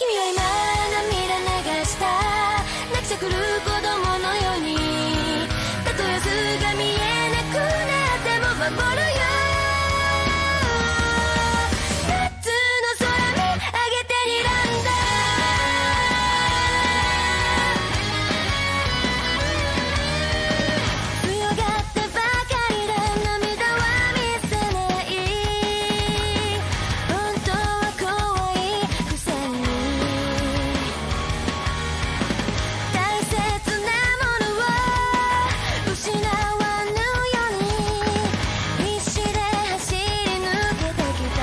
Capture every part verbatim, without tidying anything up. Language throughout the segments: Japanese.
は今涙流した泣きじゃくる子供のようにたとえ明日が見えなくなっても守るよ夏の空見上げて睨んだ強がってばかりで涙は見せない本当は怖いくせに大切なものを失わぬように必死で走り抜けてきた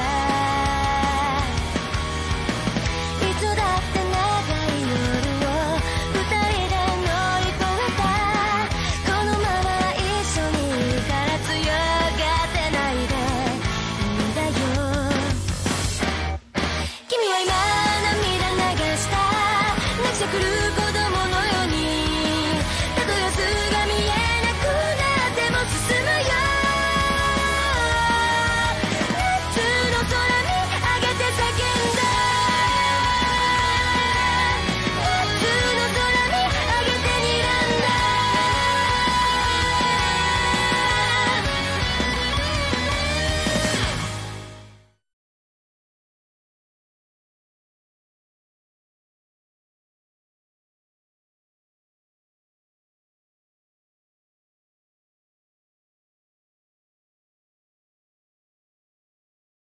いつだって長い夜を二人で乗り越えたこのまま一緒にいたら強がってないでいいんだよ君は今涙流した泣きじゃくる